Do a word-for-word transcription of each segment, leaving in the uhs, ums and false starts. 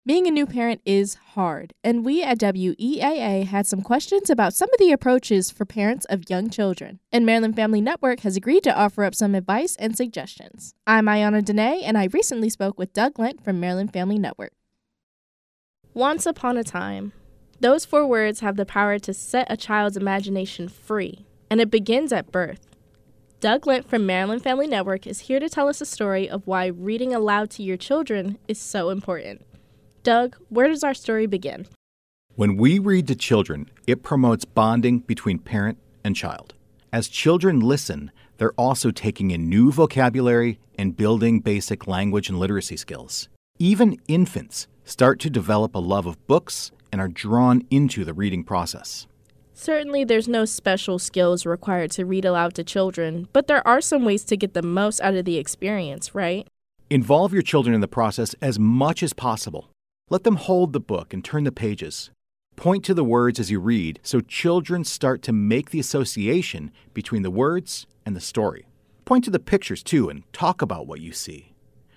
Being a new parent is hard, and we at W E A A had some questions about some of the approaches for parents of young children. And Maryland Family Network has agreed to offer up some advice and suggestions. I'm Ayana Dene, and I recently spoke with Doug Lent from Maryland Family Network. Once upon a time. Those four words have the power to set a child's imagination free, and it begins at birth. Doug Lent from Maryland Family Network is here to tell us a story of why reading aloud to your children is so important. Doug, where does our story begin? When we read to children, it promotes bonding between parent and child. As children listen, they're also taking in new vocabulary and building basic language and literacy skills. Even infants start to develop a love of books and are drawn into the reading process. Certainly there's no special skills required to read aloud to children, but there are some ways to get the most out of the experience, right? Involve your children in the process as much as possible. Let them hold the book and turn the pages. Point to the words as you read so children start to make the association between the words and the story. Point to the pictures too and talk about what you see.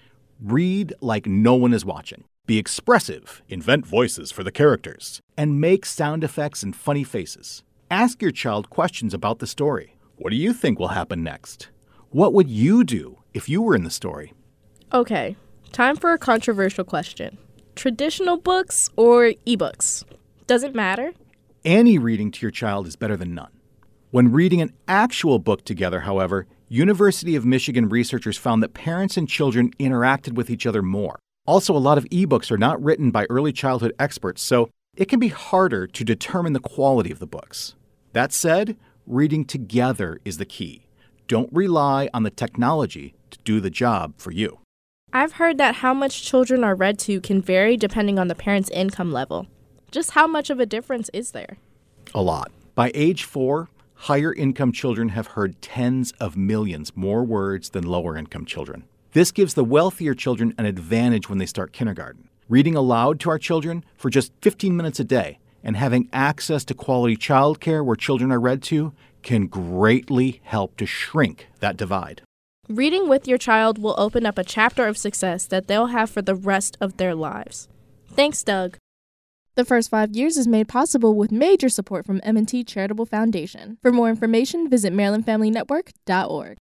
Read like no one is watching. Be expressive, invent voices for the characters, and make sound effects and funny faces. Ask your child questions about the story. What do you think will happen next? What would you do if you were in the story? Okay, time for a controversial question. Traditional books or ebooks? Does it matter? Any reading to your child is better than none. When reading an actual book together, however, University of Michigan researchers found that parents and children interacted with each other more. Also, a lot of ebooks are not written by early childhood experts, so it can be harder to determine the quality of the books. That said, reading together is the key. Don't rely on the technology to do the job for you. I've heard that how much children are read to can vary depending on the parent's income level. Just how much of a difference is there? A lot. By age four, higher income children have heard tens of millions more words than lower income children. This gives the wealthier children an advantage when they start kindergarten. Reading aloud to our children for just fifteen minutes a day and having access to quality childcare where children are read to can greatly help to shrink that divide. Reading with your child will open up a chapter of success that they'll have for the rest of their lives. Thanks, Doug. The First Five Years is made possible with major support from M and T Charitable Foundation. For more information, visit maryland family network dot org.